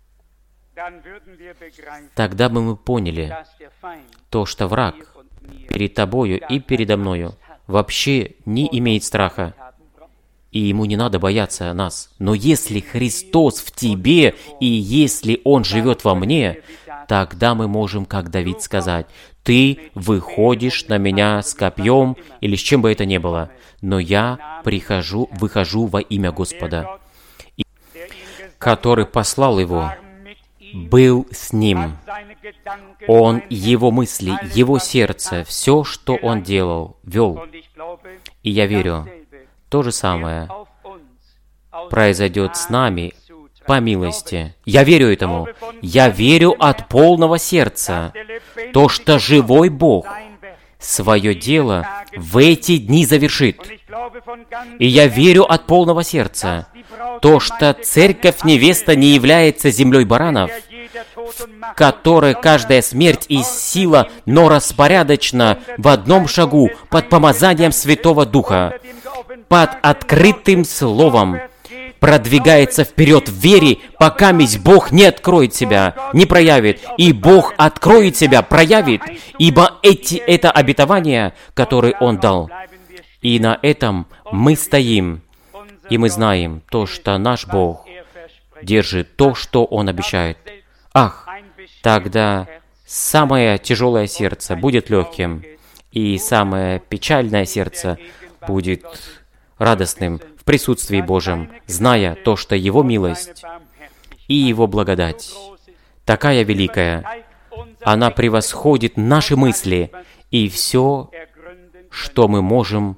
тогда бы мы поняли то, что враг перед тобою и передо мною вообще не имеет страха, и ему не надо бояться нас. Но если Христос в тебе, и если Он живет во мне, тогда мы можем, как Давид, сказать: «Ты выходишь на меня с копьем», или с чем бы это ни было, но я выхожу во имя Господа, который послал Его, был с Ним. Он, Его мысли, Его сердце, все, что Он делал, вел. И я верю, то же самое произойдет с нами по милости. Я верю этому. Я верю от полного сердца, то, что живой Бог свое дело в эти дни завершит. И я верю от полного сердца, то, что церковь невеста не является землей баранов, в которой каждая смерть и сила, но распорядочно в одном шагу под помазанием Святого Духа, под открытым словом, продвигается вперед в вере, пока Бог не откроет себя, не проявит. И Бог откроет себя, проявит, ибо это обетование, которое Он дал. И на этом мы стоим, и мы знаем то, что наш Бог держит то, что Он обещает. Ах, тогда самое тяжелое сердце будет легким, и самое печальное сердце будет радостным в присутствии Божьем, зная то, что Его милость и Его благодать такая великая, она превосходит наши мысли и все, что мы можем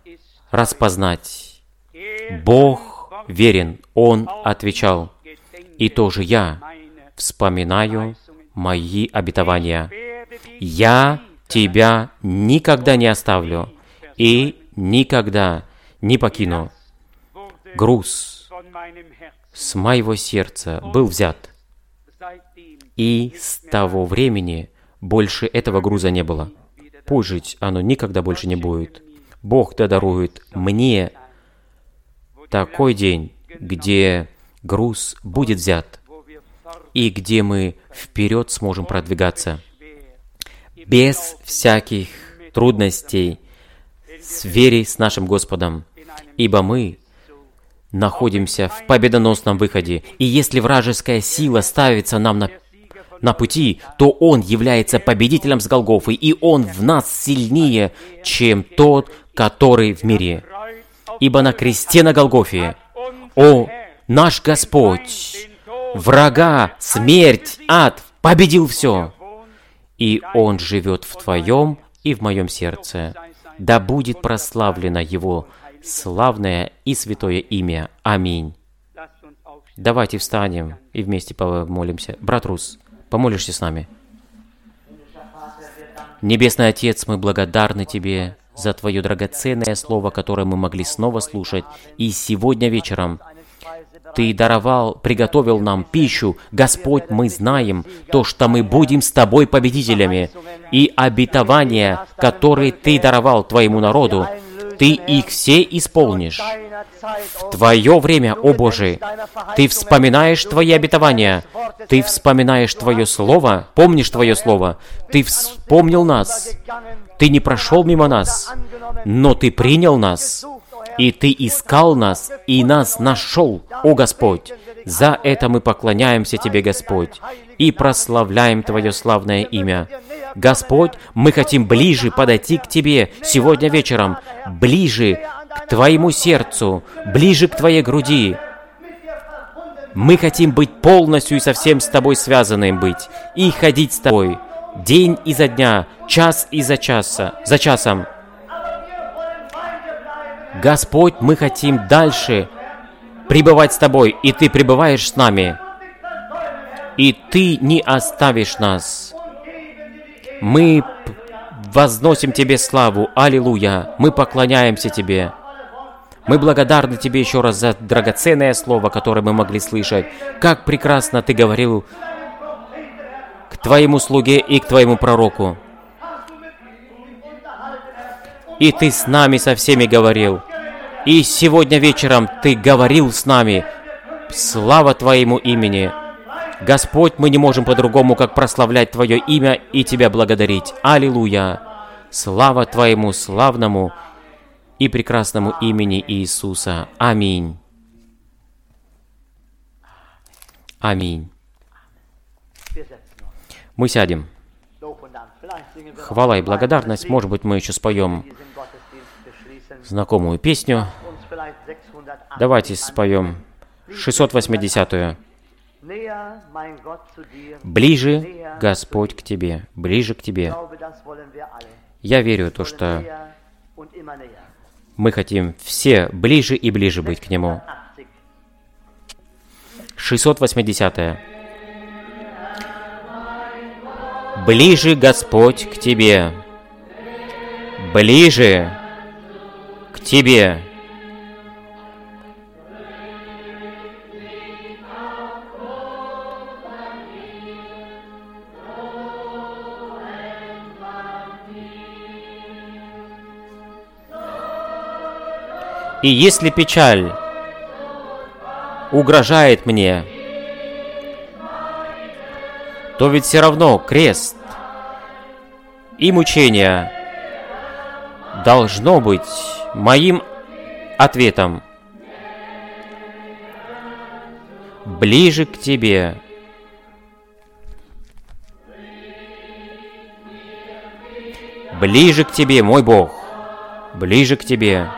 распознать. Бог верен, Он отвечал, и тоже я вспоминаю мои обетования. Я тебя никогда не оставлю и никогда не покину. Груз с моего сердца был взят, и с того времени больше этого груза не было. Позже оно никогда больше не будет. Бог дарует мне такой день, где груз будет взят, и где мы вперед сможем продвигаться без всяких трудностей, с верой с нашим Господом, ибо мы находимся в победоносном выходе, и если вражеская сила ставится нам на пути, то Он является победителем с Голгофы, и Он в нас сильнее, чем тот, который в мире. Ибо на кресте на Голгофе, наш Господь, врага, смерть, ад, победил все, и Он живет в твоем и в моем сердце. Да будет прославлено Его славное и святое имя. Аминь. Давайте встанем и вместе помолимся. Брат Рус, помолишься с нами? Небесный Отец, мы благодарны Тебе за Твое драгоценное Слово, которое мы могли снова слушать. И сегодня вечером Ты приготовил нам пищу. Господь, мы знаем то, что мы будем с Тобой победителями. И обетования, которые Ты даровал Твоему народу, Ты их все исполнишь. В Твое время, о Боже, Ты вспоминаешь Твои обетования, Ты вспоминаешь Твое Слово, помнишь Твое Слово, Ты вспомнил нас, Ты не прошел мимо нас, но Ты принял нас, и Ты искал нас, и нас нашел, о Господь. За это мы поклоняемся Тебе, Господь, и прославляем Твое славное имя. Господь, мы хотим ближе подойти к Тебе сегодня вечером, ближе к Твоему сердцу, ближе к Твоей груди. Мы хотим быть полностью и совсем с Тобой связанным быть, и ходить с Тобой день изо дня, час за часом. Господь, мы хотим дальше пребывать с Тобой, и Ты пребываешь с нами, и Ты не оставишь нас. Мы возносим Тебе славу, аллилуйя, мы поклоняемся Тебе. Мы благодарны Тебе еще раз за драгоценное слово, которое мы могли слышать. Как прекрасно Ты говорил к Твоему слуге и к Твоему пророку. И Ты с нами со всеми говорил. И сегодня вечером Ты говорил с нами. Слава Твоему имени. Господь, мы не можем по-другому, как прославлять Твое имя и Тебя благодарить. Аллилуйя! Слава Твоему славному и прекрасному имени Иисуса. Аминь. Аминь. Мы сядем. Хвала и благодарность. Может быть, мы еще споем знакомую песню. Давайте споем 680-ю. «Ближе, Господь, к Тебе, ближе к Тебе». Я верю в то, что мы хотим все ближе и ближе быть к Нему. 680-я. «Ближе, Господь, к Тебе, ближе к Тебе». И если печаль угрожает мне, то ведь все равно крест и мучение должно быть моим ответом. Ближе к Тебе. Ближе к Тебе, мой Бог. Ближе к Тебе.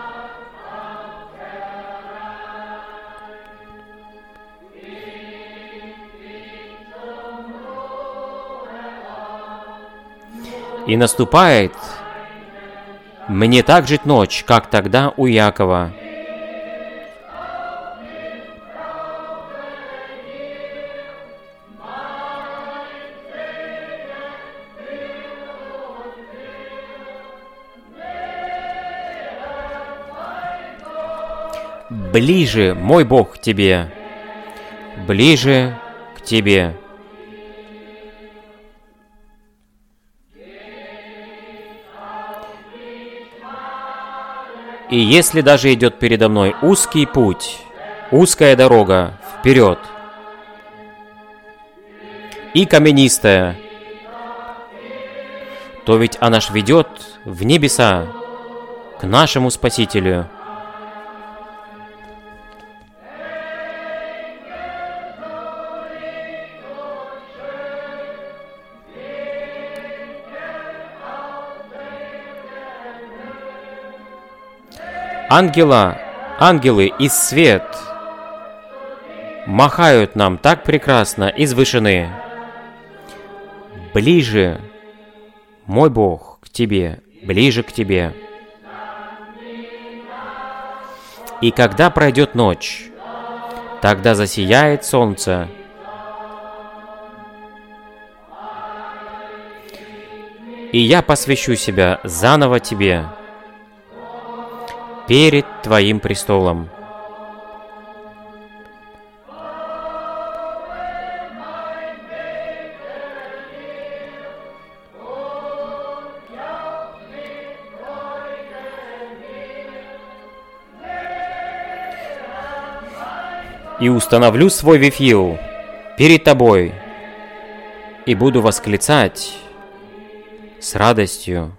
И наступает мне так жить ночь, как тогда у Якова. Ближе, мой Бог, к Тебе. Ближе к Тебе. И если даже идет передо мной узкий путь, узкая дорога вперед, и каменистая, то ведь она ж ведет в небеса к нашему Спасителю. Ангелы и свет махают нам так прекрасно из вышины. Ближе, мой Бог, к Тебе, ближе к Тебе. И когда пройдет ночь, тогда засияет солнце. И я посвящу себя заново Тебе перед Твоим престолом. И установлю свой Вифил перед Тобой, и буду восклицать с радостью: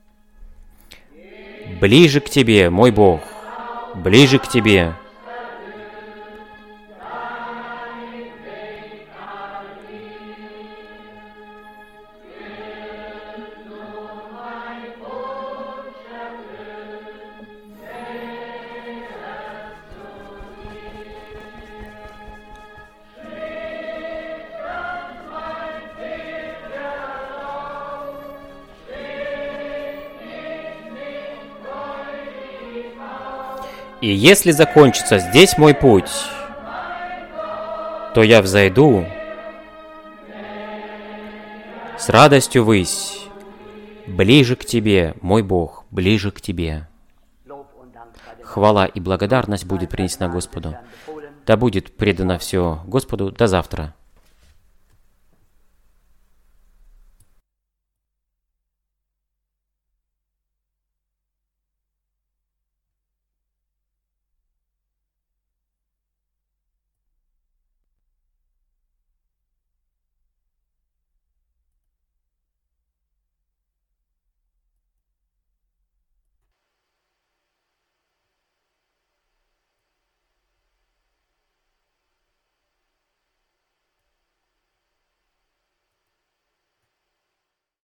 ближе к Тебе, мой Бог, ближе к Тебе. И если закончится здесь мой путь, то я взойду с радостью ввысь, ближе к Тебе, мой Бог, ближе к Тебе. Хвала и благодарность будет принесена Господу. Да будет предано все Господу. До завтра.